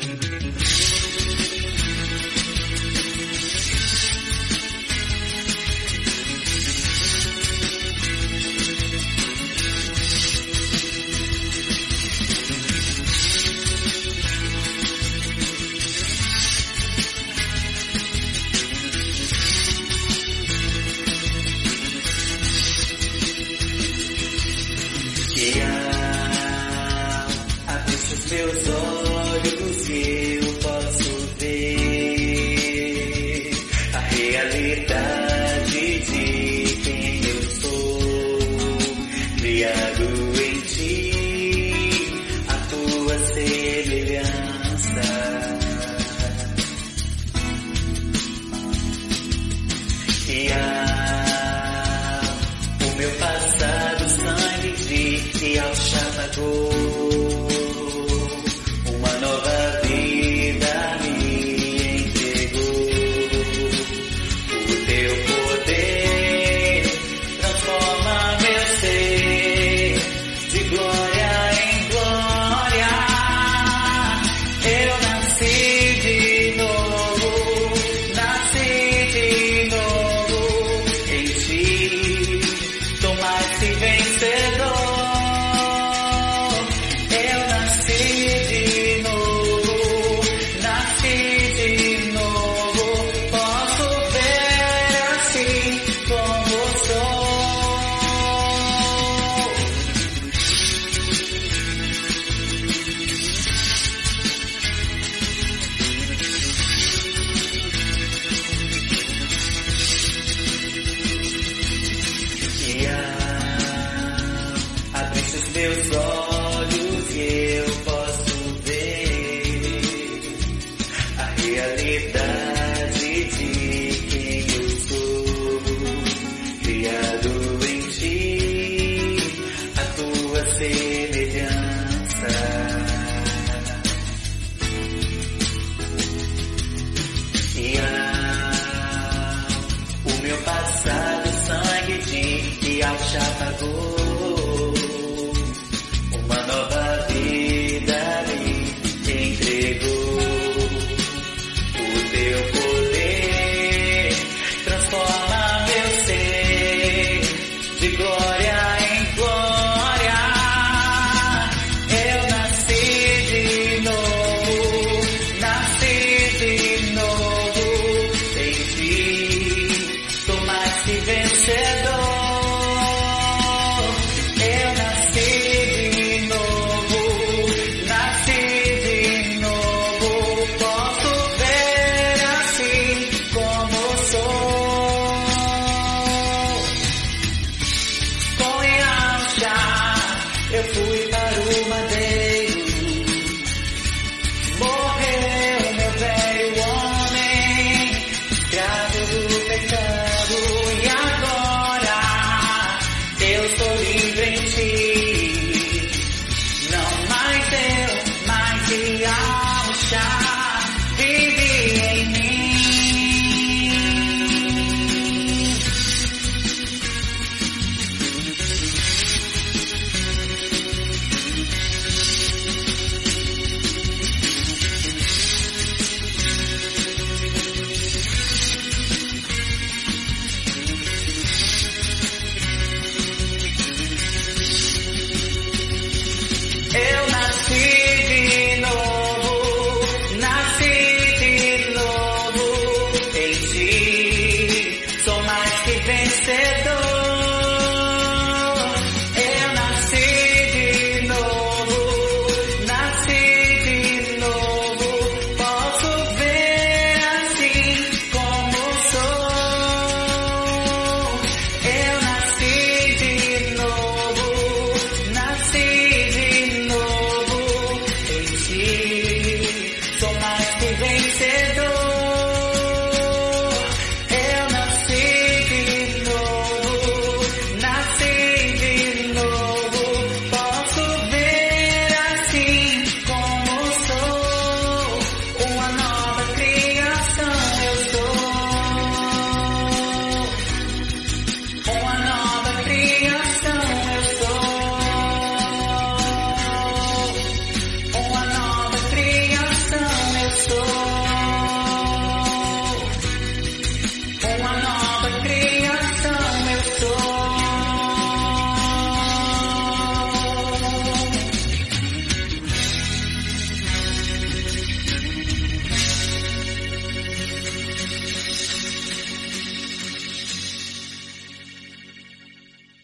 Meus olhos e eu posso ver a realidade de quem eu sou, criado em ti, a tua semelhança. E o meu passado sangue de ao chamado. Nova vida me entregou, o teu poder transforma meu ser de glória em glória. Eu nasci de novo em ti, tornar-se vencedor. Meus olhos e eu posso ver a realidade de quem eu sou, criado em ti, a tua semelhança. E o meu passado sangue de ao já pagou. Nova vida me entregou, o teu poder transforma meu ser de glória em glória. Eu nasci de novo em ti, tornar-se vencedor. Eu nasci eu fui para o madeiro, morreu meu velho homem, escravo do pecado, e agora eu sou livre em ti. Não mais eu, mas e ao chá.